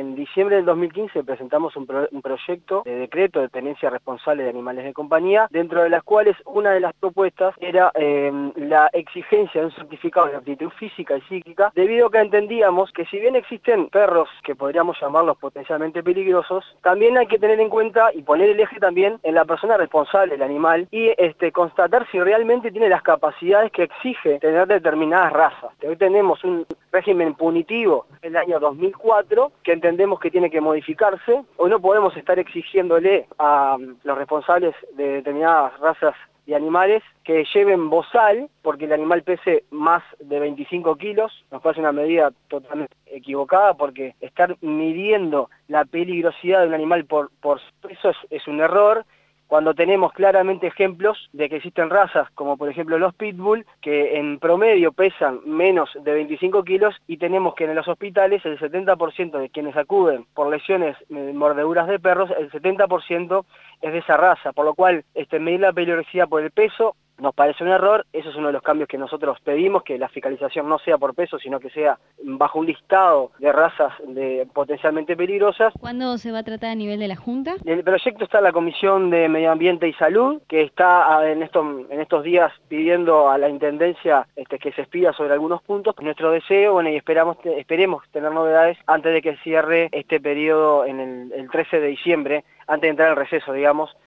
En diciembre del 2015 presentamos un proyecto de decreto de tenencia responsable de animales de compañía, dentro de las cuales una de las propuestas era la exigencia de un certificado de aptitud física y psíquica, debido a que entendíamos que si bien existen perros que podríamos llamarlos potencialmente peligrosos, también hay que tener en cuenta y poner el eje también en la persona responsable del animal y constatar si realmente tiene las capacidades que exige tener determinadas razas. Hoy tenemos un régimen punitivo en el año 2004 que entendemos que tiene que modificarse. Hoy no podemos estar exigiéndole a los responsables de determinadas razas de animales que lleven bozal porque el animal pese más de 25 kilos, nos parece una medida totalmente equivocada porque estar midiendo la peligrosidad de un animal por peso es un error, cuando tenemos claramente ejemplos de que existen razas, como por ejemplo los pitbull, que en promedio pesan menos de 25 kilos y tenemos que en los hospitales el 70% de quienes acuden por lesiones, mordeduras de perros, el 70% es de esa raza, por lo cual medir la peligrosidad por el peso nos parece un error. Eso es uno de los cambios que nosotros pedimos, que la fiscalización no sea por peso, sino que sea bajo un listado de razas potencialmente peligrosas. ¿Cuándo se va a tratar a nivel de la Junta? El proyecto está en la Comisión de Medio Ambiente y Salud, que está en estos días pidiendo a la Intendencia que se expida sobre algunos puntos. Nuestro deseo, bueno, y esperemos tener novedades antes de que cierre este periodo en el 13 de diciembre, antes de entrar al receso, digamos,